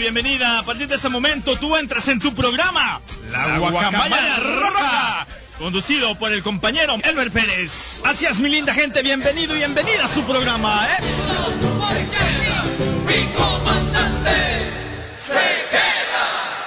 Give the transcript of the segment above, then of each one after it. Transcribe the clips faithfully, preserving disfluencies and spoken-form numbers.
bienvenida. A partir de ese momento tú entras en tu programa, La Guacamaya Roja, conducido por el compañero Elber Pérez. Gracias, mi linda gente, bienvenido y bienvenida a su programa, ¿eh? Mi comandante se queda,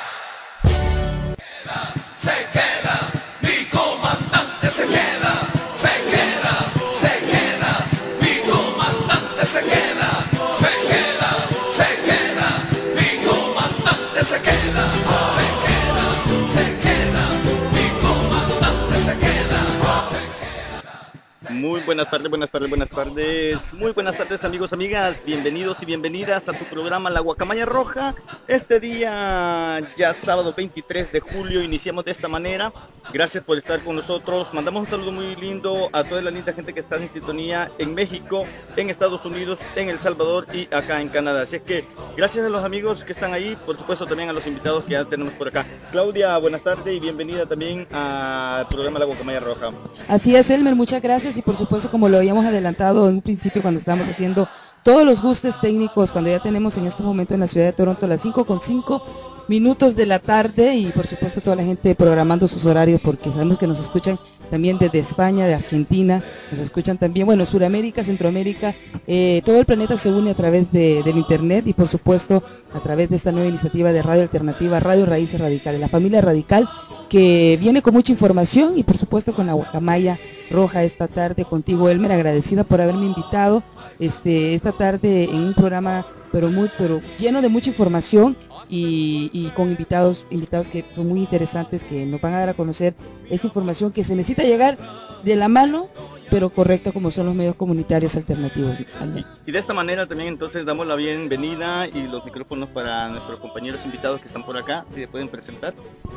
se queda, mi comandante se queda, se queda, se queda, mi comandante se queda, se queda, se queda, mi comandante se queda, se queda, se queda, mi comandante se queda, se queda. Muy buenas tardes, buenas tardes, buenas tardes. Muy buenas tardes, amigos, amigas. Bienvenidos y bienvenidas a tu programa La Guacamaya Roja. Este día, ya sábado veintitrés de julio, iniciamos de esta manera. Gracias por estar con nosotros. Mandamos un saludo muy lindo a toda la linda gente que está en sintonía en México, en Estados Unidos, en El Salvador y acá en Canadá. Así es que gracias a los amigos que están ahí, por supuesto también a los invitados que ya tenemos por acá. Claudia, buenas tardes y bienvenida también al programa La Guacamaya Roja. Así es, Elmer, muchas gracias y por supuesto, como lo habíamos adelantado en un principio cuando estábamos haciendo todos los gustes técnicos, cuando ya tenemos en este momento en la ciudad de Toronto las cinco con cinco minutos de la tarde y por supuesto toda la gente programando sus horarios porque sabemos que nos escuchan también desde España, de Argentina, nos escuchan también, bueno, Sudamérica, Centroamérica, eh, todo el planeta se une a través de, del internet y por supuesto a través de esta nueva iniciativa de Radio Alternativa, Radio Raíces Radicales, la familia radical que viene con mucha información y por supuesto con la Guacamaya Roja esta tarde contigo, Elmer, agradecida por haberme invitado este esta tarde en un programa pero muy pero lleno de mucha información y, y con invitados invitados que son muy interesantes, que nos van a dar a conocer esa información que se necesita llegar de la mano pero correcta como son los medios comunitarios alternativos. Y, y de esta manera también entonces damos la bienvenida y los micrófonos para nuestros compañeros invitados que están por acá, si se pueden presentar.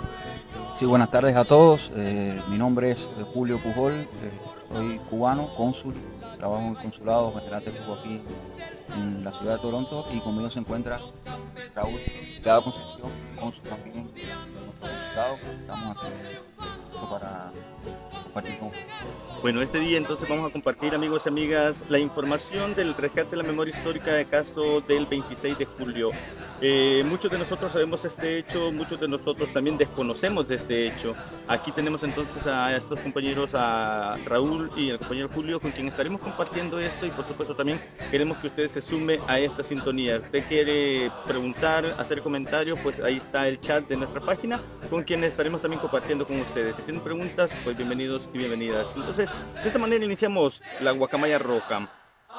Sí, buenas tardes a todos. Eh, mi nombre es Julio Pujol, eh, soy cubano, cónsul, trabajo en el consulado general de Cuba aquí en la ciudad de Toronto y conmigo se encuentra Raúl Delgado Concepción, cónsul también en nuestro consulado. Estamos aquí para compartir con ustedes. Bueno, este día entonces vamos a compartir, amigos y amigas, la información del rescate de la memoria histórica de caso del veintiséis de julio. Eh, muchos de nosotros sabemos este hecho, muchos de nosotros también desconocemos de este hecho. Aquí tenemos entonces a estos compañeros, a Raúl y al compañero Julio, con quien estaremos compartiendo esto y por supuesto también queremos que usted se sume a esta sintonía. Usted quiere preguntar, hacer comentarios, pues ahí está el chat de nuestra página, con quien estaremos también compartiendo con ustedes. Si tienen preguntas, pues bienvenidos y bienvenidas. Entonces, de esta manera iniciamos la Guacamaya Roja.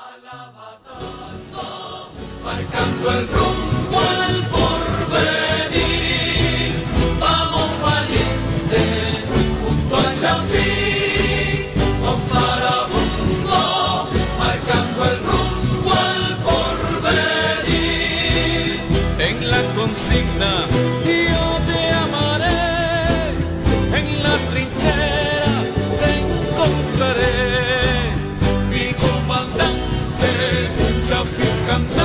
Marcando el rumbo al porvenir, vamos valientes junto hacia el fin, con Farabundo, marcando el rumbo al porvenir. En la consigna, yo te amaré, en la trinchera te encontraré, mi comandante se aficanó.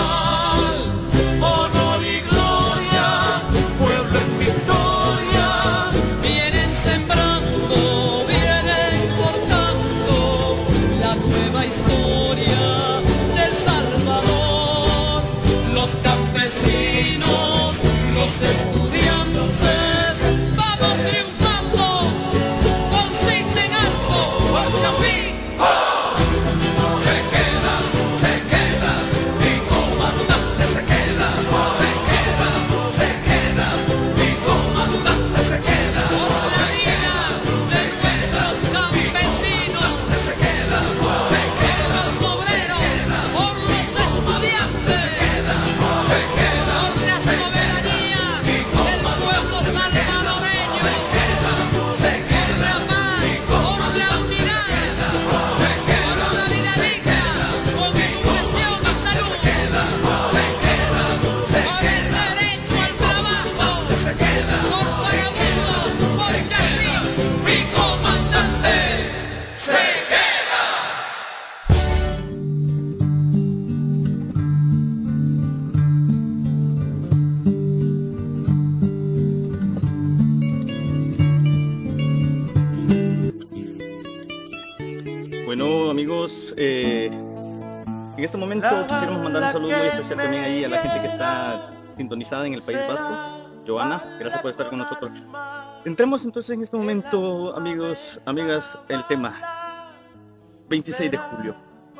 Los estudiantes vamos triunfando, consignen algo, marcha fin. ¡Oh! Se queda, se queda, mi comandante se queda, se queda, se queda, mi comandante se queda. Por la vida de nuestros campesinos, se queda, se queda, por los obreros, por los estudiantes, se queda, se queda, por la soberanía. Bueno, amigos, eh, en este momento quisiéramos mandar un saludo muy especial también ahí a la gente que está sintonizada en el País Vasco. Joana, gracias por estar con nosotros. Entremos entonces en este momento, amigos, amigas, el tema veintiséis de julio.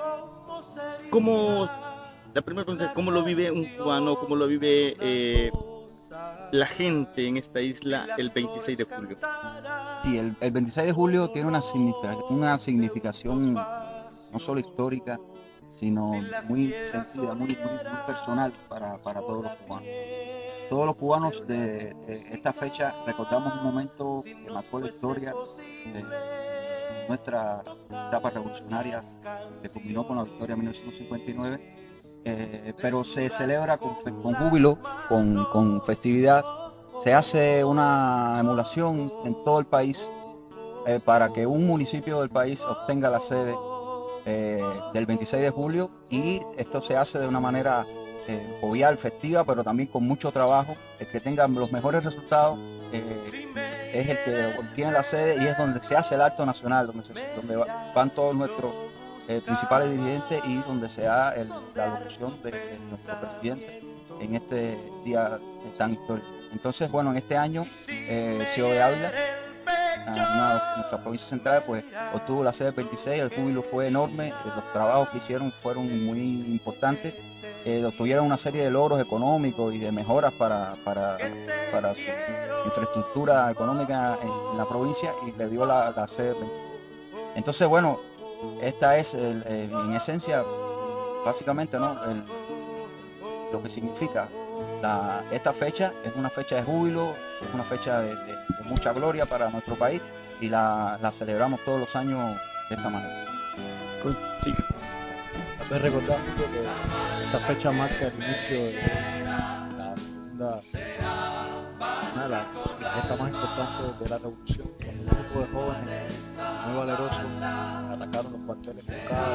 ¿Cómo, la primera pregunta, cómo lo vive un cubano, cómo lo vive eh, la gente en esta isla el veintiséis de julio? Sí, el, el veintiséis de julio tiene una, significa, una significación no solo histórica, sino muy sentida, muy, muy, muy personal para, para todos los cubanos. Todos los cubanos de, de esta fecha recordamos un momento que marcó la historia de nuestra etapa revolucionaria, que culminó con la victoria en mil novecientos cincuenta y nueve, eh, pero se celebra con, fe, con júbilo, con, con festividad. Se hace una emulación en todo el país eh, para que un municipio del país obtenga la sede eh, del veintiséis de julio, y esto se hace de una manera eh, jovial, festiva, pero también con mucho trabajo. El que tenga los mejores resultados eh, es el que obtiene la sede, y es donde se hace el acto nacional, donde, se, donde van todos nuestros eh, principales dirigentes, y donde se da el, la locución de, de nuestro presidente en este día tan histórico. Entonces, bueno, en este año, eh, Ciudad de Ávila, una de nuestras provincias centrales, pues obtuvo la sede del veintiséis. El júbilo fue enorme, eh, los trabajos que hicieron fueron muy importantes, eh, obtuvieron una serie de logros económicos y de mejoras para, para, para su infraestructura económica en, en la provincia, y le dio la, la sede del veintiséis. Entonces, bueno, esta es el, el, en esencia, básicamente, ¿no?, el, lo que significa la, esta fecha. Es una fecha de júbilo, es una fecha de, de, de mucha gloria para nuestro país, y la, la celebramos todos los años de esta manera. Sí. También recordar mucho que esta fecha marca el inicio de la segunda, una de las la gesta más importantes de la revolución, cuando un grupo de jóvenes muy valerosos atacaron los cuarteles buscados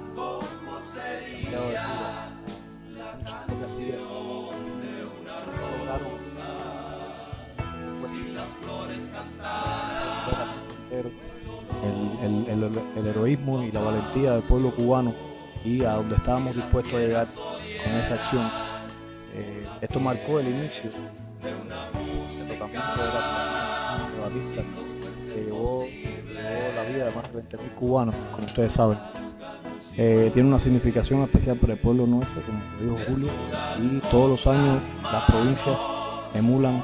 en Santiago de Cuba en sus propias vidas, y lograron el, el, el, el heroísmo y la valentía del pueblo cubano, y a donde estábamos dispuestos a llegar con esa acción. Eh, esto marcó el inicio del derrocamiento de la privatista que llevó, llevó la vida de más de veinte mil cubanos, como ustedes saben. Eh, tiene una significación especial para el pueblo nuestro, como lo dijo Julio, y todos los años las provincias emulan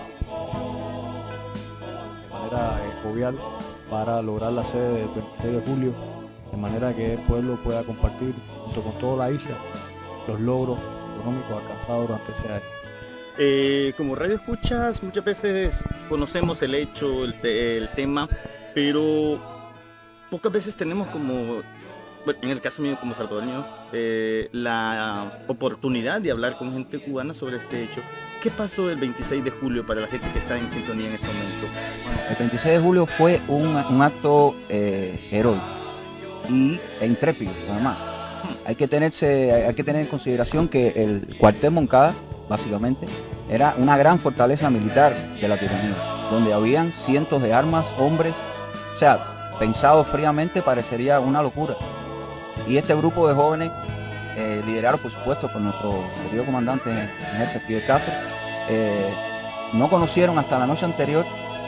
de manera eh, jovial para lograr la sede del veintiséis de julio, de manera que el pueblo pueda compartir junto con toda la isla los logros económicos alcanzados durante ese año. Eh, como radio escuchas, muchas veces conocemos el hecho, el, el tema, pero pocas veces tenemos como, bueno, en el caso mío como salvadoreño, eh, la oportunidad de hablar con gente cubana sobre este hecho. ¿Qué pasó el veintiséis de julio para la gente que está en sintonía en este momento? Bueno, el veintiséis de julio fue un, un acto eh, heroico y, e intrépido, además. Hay que, tenerse, hay que tener en consideración que el cuartel Moncada, básicamente, era una gran fortaleza militar de la tiranía, donde habían cientos de armas, hombres. O sea, pensado fríamente, parecería una locura. Y este grupo de jóvenes, eh, liderado por supuesto por nuestro querido comandante en jefe Fidel Castro, eh, no conocieron hasta la noche anterior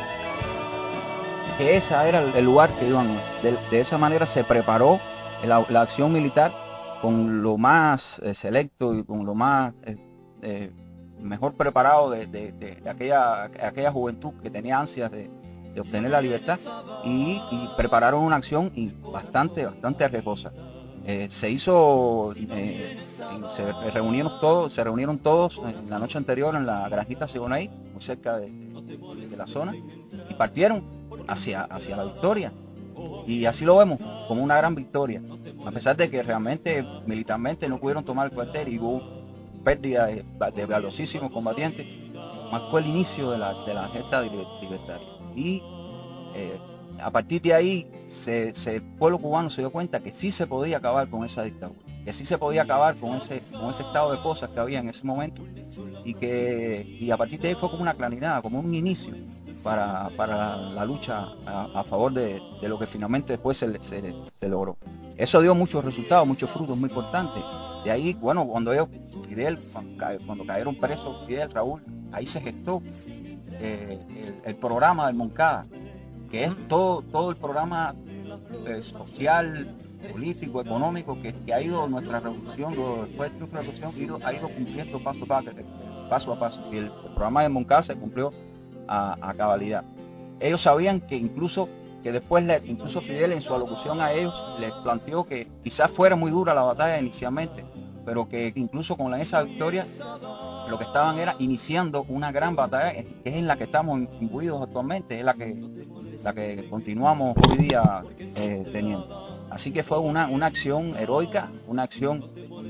que ese era el lugar que iban. De, de esa manera se preparó la, la acción militar con lo más eh, selecto y con lo más eh, eh, mejor preparado de, de, de, de aquella, aquella juventud que tenía ansias de, de obtener la libertad, y, y prepararon una acción y bastante, bastante arriesgosa. Eh, se hizo, eh, se reunieron todos, se reunieron todos en la noche anterior en la granjita Siboney, muy cerca de, de, de la zona, y partieron hacia, hacia la victoria. Y así lo vemos, como una gran victoria, a pesar de que realmente militarmente no pudieron tomar el cuartel y hubo pérdida de, de valiosísimos combatientes. Marcó el inicio de la, de la gesta libertaria. Y eh, a partir de ahí se, se, el pueblo cubano se dio cuenta que sí se podía acabar con esa dictadura, que sí se podía acabar con ese, con ese estado de cosas que había en ese momento, y que y a partir de ahí fue como una claridad, como un inicio para, para la lucha a, a favor de, de lo que finalmente después se, se, se logró. eso dio muchos resultados, muchos frutos muy importantes. De ahí, bueno, cuando ellos, Fidel, cuando cayeron presos, Fidel, Raúl, ahí se gestó eh, el, el programa del Moncada, que es todo, todo el programa eh, social, político, económico, que, que ha ido nuestra revolución, luego después de la revolución, ha ido, ha ido cumpliendo paso a paso, paso a paso. Y el, el programa del Moncada se cumplió a, a cabalidad. Ellos sabían que incluso, que después, le, incluso Fidel en su alocución a ellos, les planteó que quizás fuera muy dura la batalla inicialmente, pero que incluso con la, esa victoria, lo que estaban era iniciando una gran batalla, que es en la que estamos imbuidos actualmente, es la que, la que continuamos hoy día eh, teniendo. Así que fue una, una acción heroica, una acción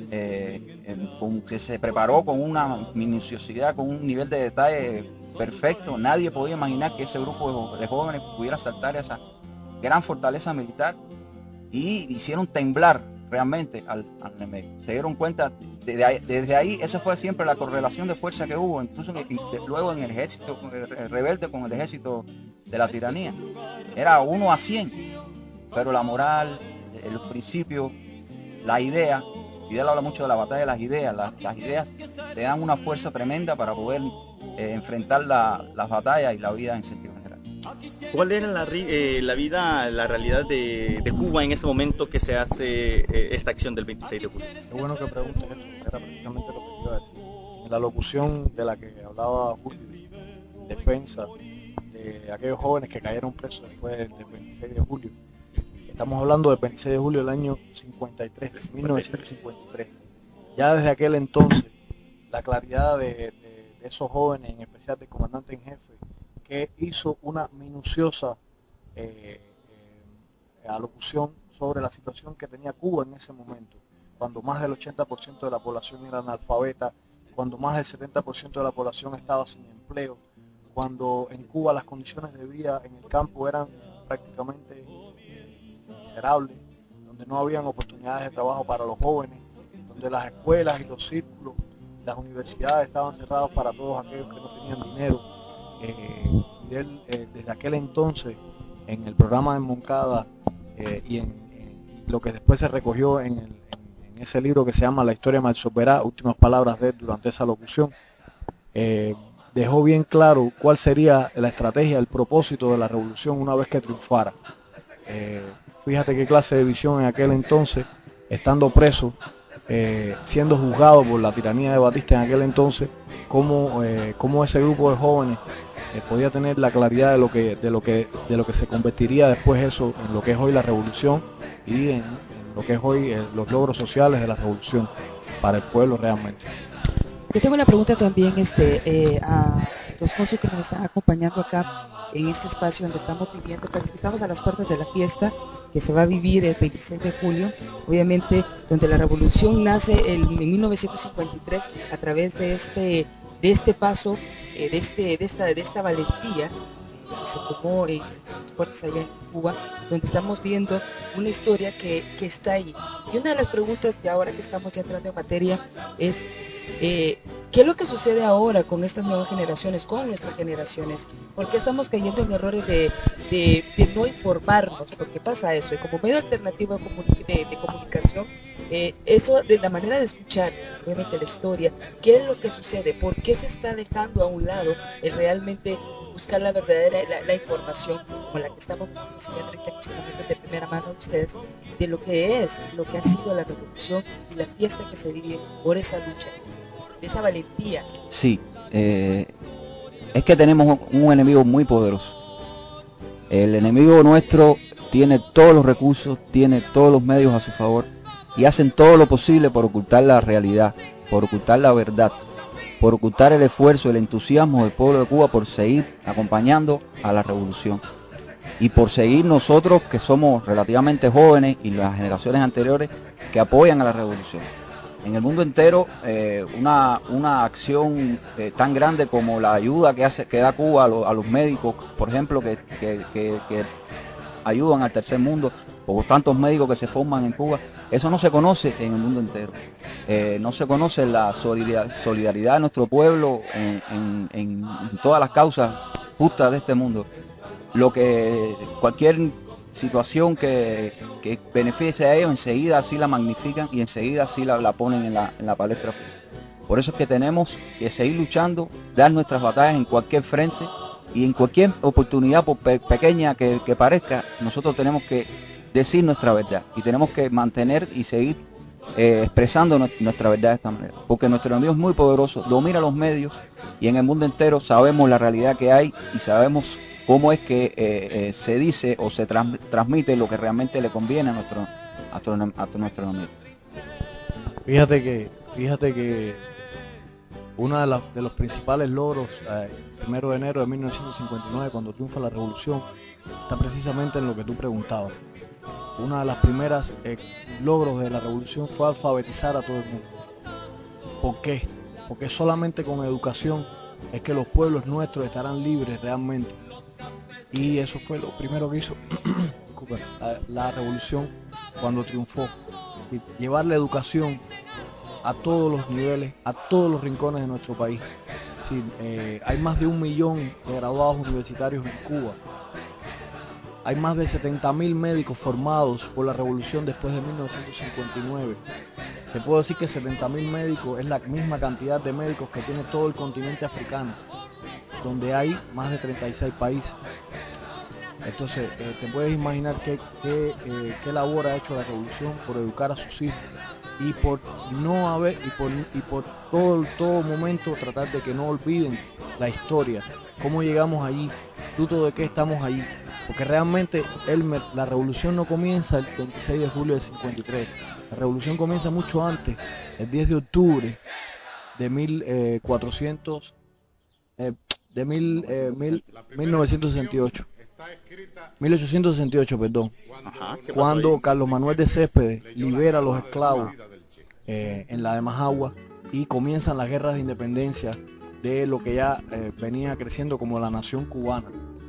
eh, en, con, que se preparó con una minuciosidad, con un nivel de detalle perfecto. Nadie podía imaginar que ese grupo de, de jóvenes pudiera saltar esa gran fortaleza militar y hicieron temblar realmente al, al enemigo. Se dieron cuenta, desde ahí, desde ahí, esa fue siempre la correlación de fuerza que hubo, incluso en, luego en el ejército el rebelde con el ejército de la tiranía. Era uno a cien, pero la moral, los principios, la idea, Fidel habla mucho de la batalla de las ideas, las, las ideas le dan una fuerza tremenda para poder eh, enfrentar la, las batallas y la vida en sentido general. ¿Cuál era la, eh, la vida, la realidad de, de Cuba en ese momento que se hace eh, esta acción del veintiséis de julio? Qué bueno que preguntes esto, era precisamente lo que iba a decir. En la locución de la que hablaba Julio, defensa de aquellos jóvenes que cayeron presos después del veintiséis de julio, estamos hablando del veintiséis de julio del año cincuenta y tres, mil novecientos cincuenta y tres. Ya desde aquel entonces, la claridad de, de, de esos jóvenes, en especial del comandante en jefe, que hizo una minuciosa eh, eh, alocución sobre la situación que tenía Cuba en ese momento, cuando más del ochenta por ciento de la población era analfabeta, cuando más del setenta por ciento de la población estaba sin empleo, cuando en Cuba las condiciones de vida en el campo eran prácticamente miserables, donde no habían oportunidades de trabajo para los jóvenes, donde las escuelas y los círculos, las universidades estaban cerradas para todos aquellos que no tenían dinero. Eh, Fidel, eh, desde aquel entonces, en el programa de Moncada eh, y en, en lo que después se recogió en, el, en, en ese libro que se llama La historia de Malsoberá, últimas palabras de él durante esa locución, eh, dejó bien claro cuál sería la estrategia, el propósito de la revolución una vez que triunfara. Eh, fíjate qué clase de visión en aquel entonces, estando preso, eh, siendo juzgado por la tiranía de Batista en aquel entonces, cómo, eh, cómo ese grupo de jóvenes eh, podía tener la claridad de lo que de lo que de lo que se convertiría después eso en lo que es hoy la revolución y en, en lo que es hoy eh, los logros sociales de la revolución para el pueblo realmente. Yo tengo una pregunta también este, eh, a los cónsules que nos están acompañando acá en este espacio donde estamos viviendo, porque estamos a las puertas de la fiesta que se va a vivir el veintiséis de julio, obviamente donde la revolución nace el, en mil novecientos cincuenta y tres a través de este, de este paso, eh, de, este, de, esta, de esta valentía que se tomó en las puertas allá en Cuba, donde estamos viendo una historia que, que está ahí. Y una de las preguntas que ahora que estamos ya entrando en materia es eh, ¿qué es lo que sucede ahora con estas nuevas generaciones, con nuestras generaciones? ¿Por qué estamos cayendo en errores de, de, de no informarnos? ¿Por qué pasa eso? Y como medio alternativo de, comuni- de, de comunicación, eh, eso de la manera de escuchar, obviamente la historia, ¿qué es lo que sucede? ¿Por qué se está dejando a un lado el realmente buscar la verdadera, la, la información como la que estamos recibiendo ahorita en este momento de primera mano de ustedes, de lo que es, lo que ha sido la revolución y la fiesta que se vive por esa lucha, de esa valentía? Sí, eh, es que tenemos un enemigo muy poderoso. El enemigo nuestro tiene todos los recursos, tiene todos los medios a su favor y hacen todo lo posible por ocultar la realidad, por ocultar la verdad, por ocultar el esfuerzo, el entusiasmo del pueblo de Cuba por seguir acompañando a la revolución y por seguir nosotros que somos relativamente jóvenes y las generaciones anteriores que apoyan a la revolución. En el mundo entero, eh, una, una acción eh, tan grande como la ayuda que hace que da Cuba a, lo, a los médicos, por ejemplo, que, que, que, que ayudan al tercer mundo, o tantos médicos que se forman en Cuba, eso no se conoce en el mundo entero. Eh, no se conoce la solidaridad, solidaridad de nuestro pueblo en, en, en todas las causas justas de este mundo. Lo que cualquier situación que, que beneficia a ellos, enseguida así la magnifican y enseguida así la, la ponen en la, en la palestra. Por eso es que tenemos que seguir luchando, dar nuestras batallas en cualquier frente y en cualquier oportunidad, por pe- pequeña que, que parezca, nosotros tenemos que decir nuestra verdad y tenemos que mantener y seguir eh, expresando nu- nuestra verdad de esta manera. Porque nuestro enemigo es muy poderoso, domina los medios y en el mundo entero sabemos la realidad que hay y sabemos cómo es que eh, eh, se dice o se trans- transmite lo que realmente le conviene a nuestro, a nuestro, a nuestro enemigo. Fíjate que, fíjate que uno de, la, de los principales logros, eh, el primero de enero de mil novecientos cincuenta y nueve, cuando triunfa la revolución, está precisamente en lo que tú preguntabas. Una de las primeras eh, logros de la revolución fue alfabetizar a todo el mundo. ¿Por qué? Porque solamente con educación es que los pueblos nuestros estarán libres realmente. Y eso fue lo primero que hizo la, la revolución cuando triunfó. Y llevar la educación a todos los niveles, a todos los rincones de nuestro país. Sí, eh, hay más de un millón de graduados universitarios en Cuba. Hay más de setenta mil médicos formados por la revolución después de mil novecientos cincuenta y nueve. Te puedo decir que setenta mil médicos es la misma cantidad de médicos que tiene todo el continente africano, donde hay más de treinta y seis países. Entonces, eh, te puedes imaginar qué, qué, eh, qué labor ha hecho la revolución por educar a sus hijos y por no haber y por, y por todo, todo momento tratar de que no olviden la historia, cómo llegamos allí, fruto de qué estamos allí, porque realmente Elmer, la revolución no comienza el veintiséis de julio del cincuenta y tres, la revolución comienza mucho antes, el diez de octubre de mil cuatrocientos eh, de mil, eh, mil, mil novecientos sesenta y ocho. mil ochocientos sesenta y ocho, perdón. Ajá, ¿qué pasó Cuando ahí? Carlos Manuel de Céspedes libera a los esclavos eh, en la de Majagua y comienzan las guerras de independencia de lo que ya eh, venía creciendo como la nación cubana.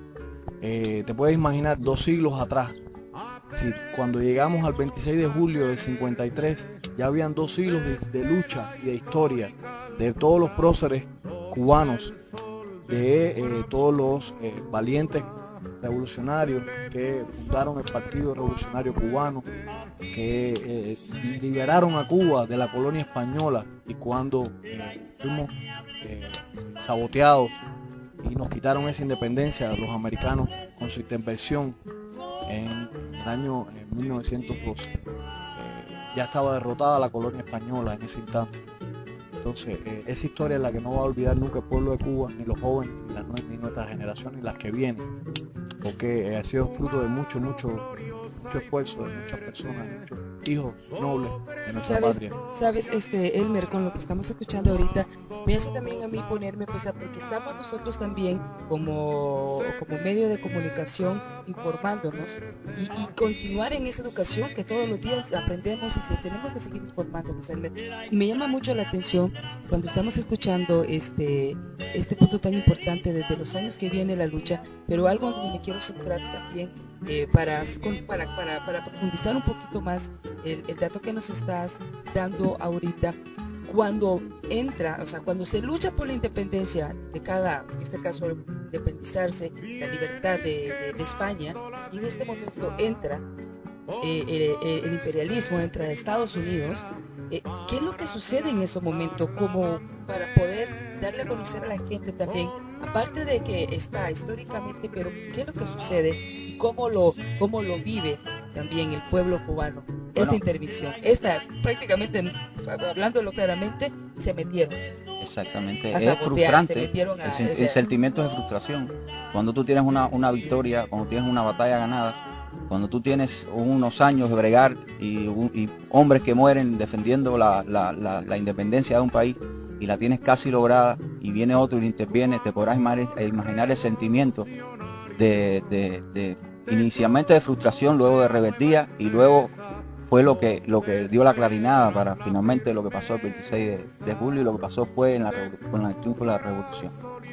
Eh, te puedes imaginar dos siglos atrás, sí, cuando llegamos al veintiséis de julio del cincuenta y tres, ya habían dos siglos de, de lucha y de historia de todos los próceres cubanos, de eh, todos los eh, valientes revolucionarios que fundaron el Partido Revolucionario Cubano, que eh, liberaron a Cuba de la colonia española, y cuando eh, fuimos eh, saboteados y nos quitaron esa independencia los americanos con su intervención en el año eh, mil novecientos doce, eh, ya estaba derrotada la colonia española en ese instante. Entonces, eh, esa historia es la que no va a olvidar nunca el pueblo de Cuba, ni los jóvenes, ni, la, ni nuestra generación, ni las que vienen, porque eh, ha sido fruto de mucho, mucho, mucho esfuerzo de muchas personas, de muchos hijos nobles de nuestra Sabes, patria. sabes, este Elmer, con lo que estamos escuchando ahorita, me hace también a mí ponerme a pensar, porque estamos nosotros también como, como medio de comunicación informándonos y, y continuar en esa educación que todos los días aprendemos y se, tenemos que seguir informándonos, Elmer. Y me llama mucho la atención cuando estamos escuchando este, este punto tan importante desde los años que viene la lucha, pero algo donde me quiero centrar también eh, para, para, para, para profundizar un poquito más el, el dato que nos estás dando ahorita. Cuando entra, o sea, cuando se lucha por la independencia de cada, en este caso, independizarse, la libertad de, de, de España, y en este momento entra eh, eh, el imperialismo, entra Estados Unidos, eh, ¿qué es lo que sucede en ese momento? Como para poder darle a conocer a la gente también, aparte de que está históricamente, pero ¿qué es lo que sucede y cómo lo, cómo lo vive también el pueblo cubano? Esta Bueno, intervención, esta prácticamente, hablándolo claramente, se metieron exactamente, a es sabotear, frustrante, se metieron a... el, sen- o el sea, sentimiento de frustración. Cuando tú tienes una, una victoria, cuando tienes una batalla ganada, cuando tú tienes unos años de bregar y, y hombres que mueren defendiendo la, la, la, la independencia de un país y la tienes casi lograda y viene otro y le interviene, te podrás imaginar el sentimiento de, de, de inicialmente de frustración, luego de rebeldía y luego fue lo que lo que dio la clarinada para finalmente lo que pasó el veintiséis de, de julio y lo que pasó fue en la, con el triunfo de la revolución.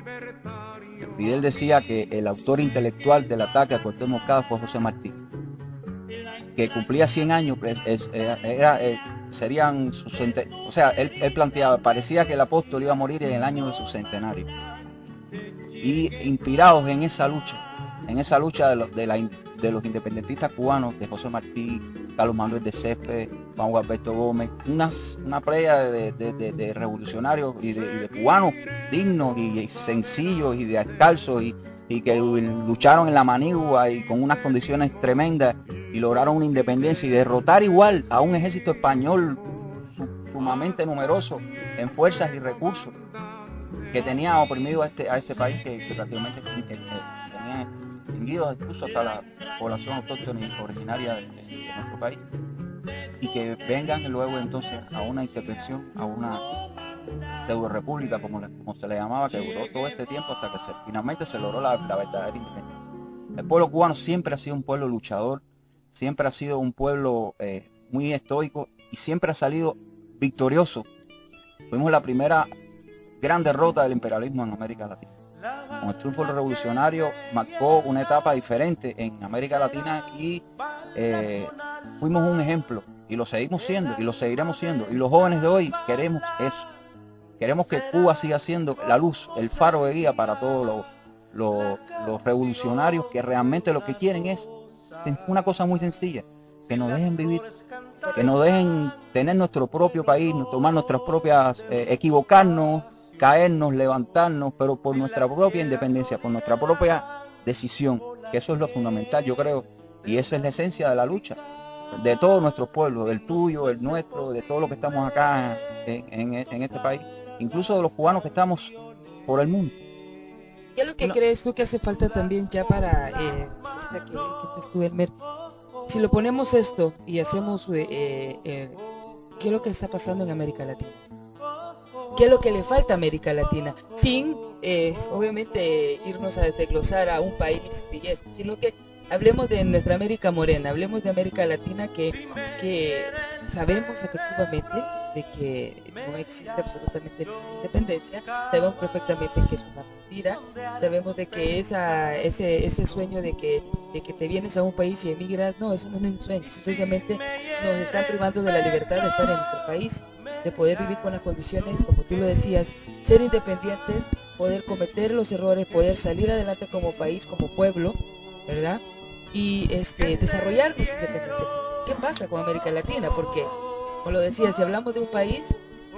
Fidel decía que el autor intelectual del ataque a Cuauhtémoc Moncada fue José Martí, que cumplía cien años, pues, es, era, era, serían sus centenarios, o sea, él, él planteaba, parecía que el apóstol iba a morir en el año de su centenario. Y inspirados en esa lucha, en esa lucha de, lo, de, la, de los independentistas cubanos, de José Martí, Carlos Manuel de Céspedes, Juan Gualberto Gómez, unas, una playa de, de, de, de revolucionarios y de, y de cubanos dignos y, y sencillos y descalzos y, y que lucharon en la Manigua y con unas condiciones tremendas y lograron una independencia y derrotar igual a un ejército español sumamente numeroso en fuerzas y recursos que tenía oprimido a este, a este país que, que prácticamente eh, eh, tenía extinguido incluso hasta la población autóctona y originaria de, de, de nuestro país, y que vengan luego entonces a una intervención, a una pseudo república como, le, como se le llamaba, que duró todo este tiempo hasta que se, finalmente se logró la, la verdadera independencia. El pueblo cubano siempre ha sido un pueblo luchador, siempre ha sido un pueblo eh, muy estoico y siempre ha salido victorioso. Fuimos la primera gran derrota del imperialismo en América Latina. Con el triunfo revolucionario marcó una etapa diferente en América Latina y eh, fuimos un ejemplo y lo seguimos siendo y lo seguiremos siendo, y los jóvenes de hoy queremos eso, queremos que Cuba siga siendo la luz, el faro de guía para todos los, los, los revolucionarios que realmente lo que quieren es una cosa muy sencilla, que nos dejen vivir, que nos dejen tener nuestro propio país, tomar nuestras propias, eh, equivocarnos, caernos, levantarnos, pero por nuestra propia independencia, por nuestra propia decisión, que eso es lo fundamental, yo creo, y esa es la esencia de la lucha de todos nuestros pueblos, del tuyo, el nuestro, de todos los que estamos acá en, en, en este país, incluso de los cubanos que estamos por el mundo. ¿Qué es lo que no. crees tú que hace falta también ya para, eh, ahorita que, que tú estuve en Mer, si lo ponemos esto y hacemos, eh, eh, ¿qué es lo que está pasando en América Latina? ¿Qué es lo que le falta a América Latina? Sin, eh, obviamente, irnos a desglosar a un país y esto, sino que hablemos de nuestra América morena, hablemos de América Latina, que, que sabemos efectivamente de que no existe absolutamente ninguna independencia, sabemos perfectamente que es una mentira, sabemos de que esa, ese, ese sueño de que, de que te vienes a un país y emigras, no, eso no es un sueño, simplemente nos están privando de la libertad de estar en nuestro país, de poder vivir con las condiciones, como tú lo decías, ser independientes, poder cometer los errores, poder salir adelante como país, como pueblo, ¿verdad? Y este, desarrollarnos independientemente. ¿Qué pasa con América Latina? Porque, como lo decía, si hablamos de un país,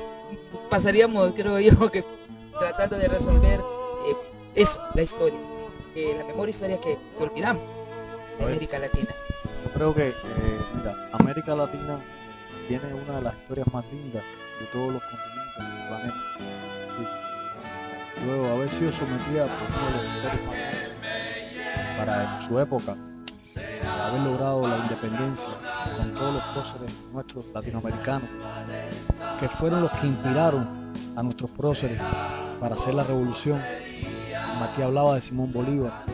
pasaríamos, creo yo, que tratando de resolver eh, eso, la historia, eh, la memoria historia que, que olvidamos de América Latina. Yo creo que, eh, mira, América Latina tiene una de las historias más lindas de todos los continentes del planeta. Sí. Luego haber sido sometida por uno de los imperios más grandes para en su época, haber logrado la independencia con todos los próceres nuestros latinoamericanos, que fueron los que inspiraron a nuestros próceres para hacer la revolución. Martí hablaba de Simón Bolívar,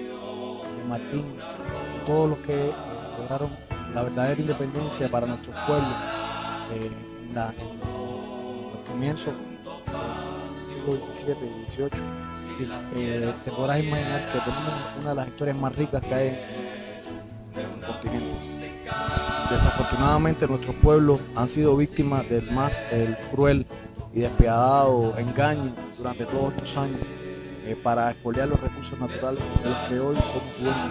de Martín, todos los que lograron la verdadera independencia para nuestros pueblos eh, en, la, en los comienzos del siglo diecisiete y dieciocho. Eh, te podrás imaginar que tenemos una de las historias más ricas que hay en nuestro continente. Desafortunadamente nuestros pueblos han sido víctimas del más el cruel y despiadado engaño durante todos estos años eh, para expoliar los recursos naturales de los que hoy somos dueños.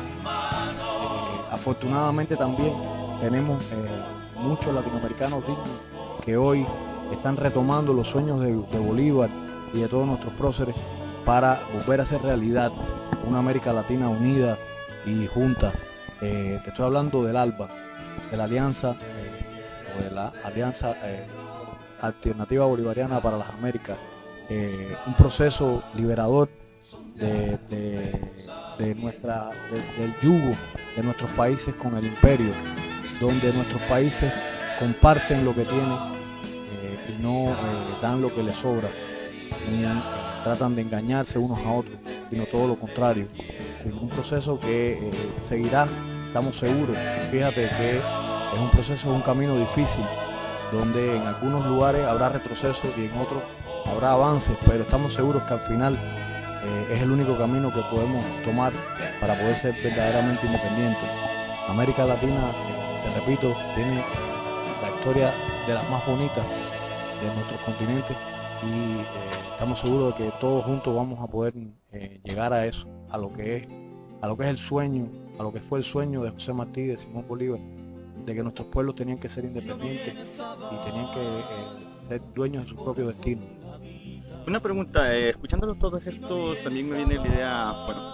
Eh, afortunadamente también tenemos eh, muchos latinoamericanos dignos que hoy están retomando los sueños de, de Bolívar y de todos nuestros próceres para volver a hacer realidad una América Latina unida y junta. Eh, te estoy hablando del ALBA, de la Alianza eh, o de la Alianza eh, Alternativa Bolivariana para las Américas, eh, un proceso liberador de, de, de nuestra, de, del yugo de nuestros países con el imperio, donde nuestros países comparten lo que tienen eh, y no eh, dan lo que les sobra, ni eh, tratan de engañarse unos a otros, sino todo lo contrario. Es un proceso que eh, seguirá, estamos seguros. Fíjate que es un proceso, un camino difícil, donde en algunos lugares habrá retroceso y en otros habrá avances, pero estamos seguros que al final eh, es el único camino que podemos tomar para poder ser verdaderamente independientes. América Latina, eh, te repito, tiene la historia de las más bonitas de nuestros continentes y eh, estamos seguros de que todos juntos vamos a poder eh, llegar a eso, a lo que es a lo que es el sueño, a lo que fue el sueño de José Martí y de Simón Bolívar, de que nuestros pueblos tenían que ser independientes y tenían que eh, ser dueños de su propio destino. Una pregunta, eh, escuchándolos todos estos, también me viene la idea, bueno,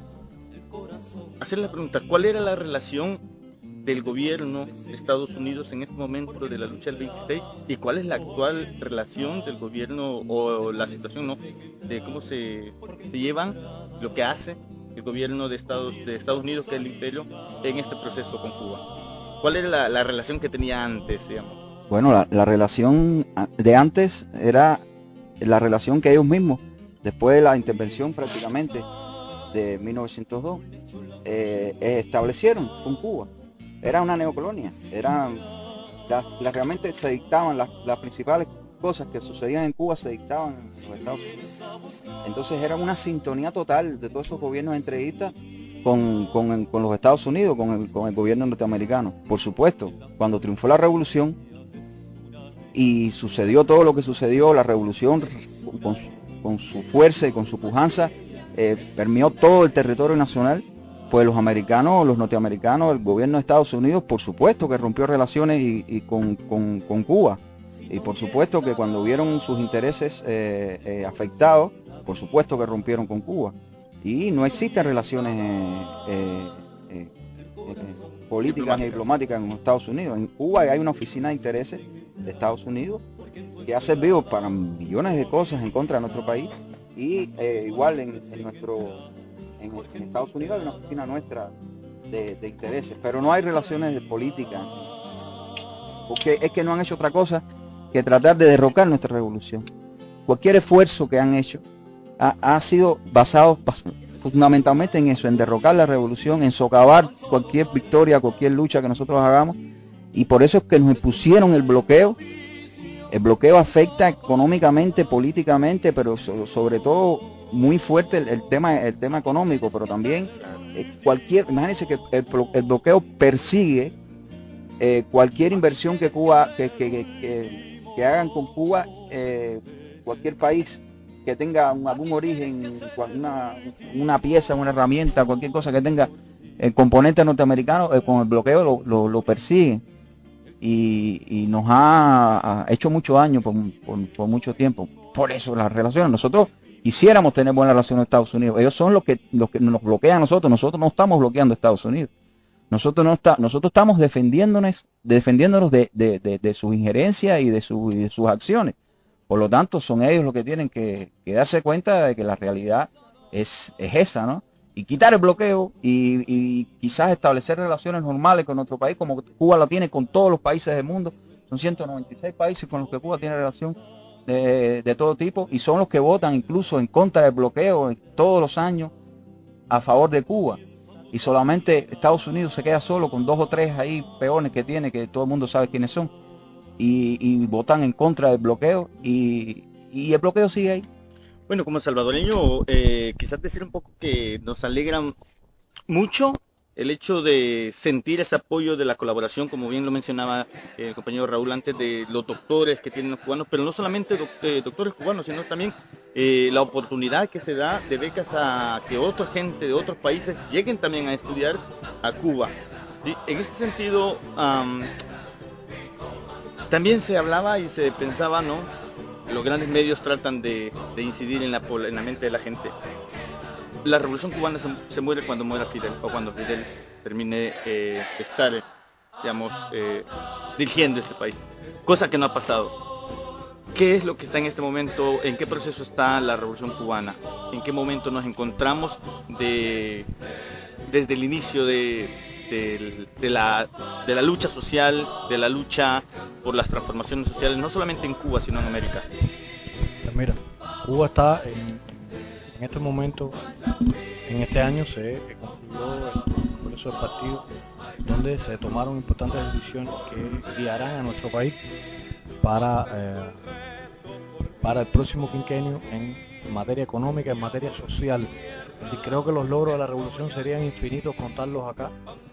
hacer la pregunta, ¿cuál era la relación del gobierno de Estados Unidos en este momento de la lucha del veintiséis y cuál es la actual relación del gobierno o la situación, ¿no?, de cómo se, se llevan, lo que hace el gobierno de Estados, de Estados Unidos, que es el imperio, en este proceso con Cuba? ¿Cuál era la, la relación que tenía antes, digamos? Bueno, la, la relación de antes era la relación que ellos mismos, después de la intervención prácticamente de mil novecientos dos, eh, establecieron con Cuba. Era una neocolonia, eran las, las realmente se dictaban las, las principales cosas que sucedían en Cuba, se dictaban en los Estados Unidos. Entonces era una sintonía total de todos esos gobiernos entreguistas con, con, con los Estados Unidos, con el, con el gobierno norteamericano. Por supuesto, cuando triunfó la revolución y sucedió todo lo que sucedió, la revolución con su, con su fuerza y con su pujanza eh, permeó todo el territorio nacional. Pues los americanos, los norteamericanos, el gobierno de Estados Unidos, por supuesto que rompió relaciones y, y con, con, con Cuba. Y por supuesto que cuando vieron sus intereses eh, eh, afectados, por supuesto que rompieron con Cuba. Y no existen relaciones eh, eh, eh, eh, políticas ni diplomáticas en los Estados Unidos. En Cuba hay una oficina de intereses de Estados Unidos que ha servido para millones de cosas en contra de nuestro país. Y eh, igual en, en nuestro... En, en Estados Unidos hay una oficina nuestra de, de intereses, pero no hay relaciones de política, porque es que no han hecho otra cosa que tratar de derrocar nuestra revolución. Cualquier esfuerzo que han hecho ha, ha sido basado fundamentalmente en eso, en derrocar la revolución, en socavar cualquier victoria, cualquier lucha que nosotros hagamos, y por eso es que nos impusieron el bloqueo. El bloqueo afecta económicamente, políticamente, pero so, sobre todo muy fuerte el, el tema el tema económico, pero también eh, cualquier, imagínense que el, el bloqueo persigue eh, cualquier inversión que Cuba que, que, que, que hagan con Cuba, eh, cualquier país que tenga un, algún origen, una, una pieza, una herramienta, cualquier cosa que tenga el componente norteamericano, eh, con el bloqueo lo, lo, lo persigue. Y, y nos ha, ha hecho mucho daño por, por, por mucho tiempo. Por eso las relaciones, nosotros quisiéramos tener buena relación con Estados Unidos. Ellos son los que, los que nos bloquean a nosotros. Nosotros no estamos bloqueando a Estados Unidos. Nosotros no está, nosotros estamos defendiéndonos, defendiéndonos de, de, de, de sus injerencias y de, su, y de sus acciones. Por lo tanto, son ellos los que tienen que, que darse cuenta de que la realidad es, es esa, ¿no? Y quitar el bloqueo y, y quizás establecer relaciones normales con nuestro país, como Cuba la tiene con todos los países del mundo. Son ciento noventa y seis países con los que Cuba tiene relación de, de todo tipo, y son los que votan incluso en contra del bloqueo todos los años a favor de Cuba. Y solamente Estados Unidos se queda solo con dos o tres ahí peones que tiene, que todo el mundo sabe quiénes son, y, y votan en contra del bloqueo, y, y el bloqueo sigue ahí. Bueno, como salvadoreño, eh, quizás decir un poco que nos alegra mucho el hecho de sentir ese apoyo de la colaboración, como bien lo mencionaba el compañero Raúl antes, de los doctores que tienen los cubanos, pero no solamente doc eh, doctores cubanos, sino también eh, la oportunidad que se da de becas a que otra gente de otros países lleguen también a estudiar a Cuba. ¿Sí? En este sentido, um, también se hablaba y se pensaba, ¿no? Los grandes medios tratan de, de incidir en la, en la mente de la gente. La revolución cubana se, se muere cuando muera Fidel, o cuando Fidel termine eh, de estar, eh, digamos, eh, dirigiendo este país, cosa que no ha pasado. ¿Qué es lo que está en este momento? ¿En qué proceso está la revolución cubana? ¿En qué momento nos encontramos de, desde el inicio de, de, de, la, de la lucha social, de la lucha por las transformaciones sociales, no solamente en Cuba, sino en América? Pues mira, Cuba está en, en este momento, en este año se concluyó el Congreso del Partido, donde se tomaron importantes decisiones que guiarán a nuestro país para, eh, para el próximo quinquenio en materia económica, en materia social. Y creo que los logros de la revolución serían infinitos contarlos acá,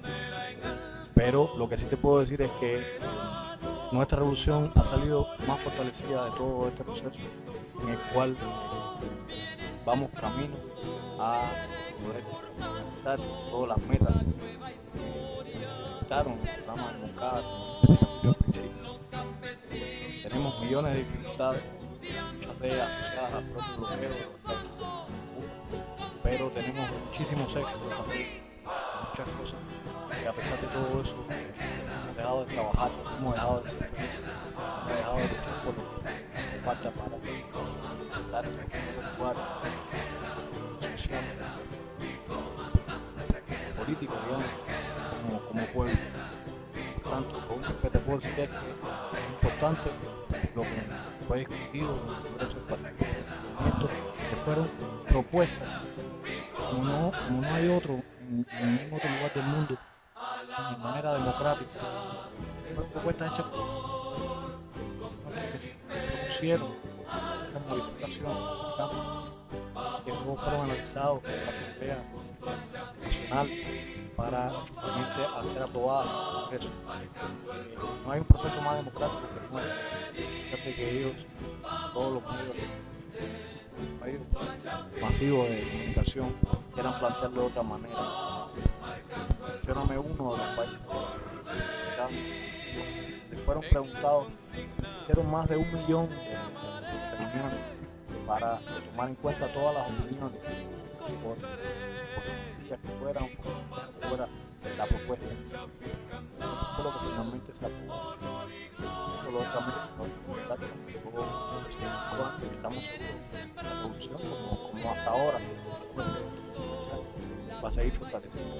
pero lo que sí te puedo decir es que nuestra revolución ha salido más fortalecida de todo este proceso en el cual vamos camino a poder realizar todas las metas que estaron en el programa de Moncada, como decía al principio. Tenemos millones de dificultades, muchas de ellas asociadas al propio bloqueo de los Estados Unidos, pero tenemos muchísimos éxitos también, muchas cosas, y a pesar de todo eso, hemos dejado de trabajar, hemos dejado de ser felices, hemos dejado de luchar por lo que falta para dar el primer lugar social, político, digamos, como, como pueblo. Por tanto, lo único que te puedo decir es que es importante lo que fue discutido en el Congreso del Partido Movimiento, que fueron propuestas, como no, como no hay otro en, en ningún otro lugar del mundo, de manera democrática, fueron propuestas hechas por que se propusieron esa modificación, digamos, que luego fueron analizados por la Asamblea Nacional para finalmente ser aprobadas en el Congreso. Eh, no hay un proceso más democrático que no es, fíjate que ellos, todos los medios, los medios masivos de comunicación, quieran plantearlo de otra manera. Mencióname uno de los países que fueron preguntados, hicieron más de un millón de, de reuniones para tomar en cuenta todas las opiniones, por, por sencillas que fueran, por sencillas que fuera la propuesta. Eso fue lo que finalmente se aprobó. Eso lógicamente se va a implementar con todos los ciudadanos y estamos seguros que la revolución, como, como hasta ahora, va a seguir fortaleciendo.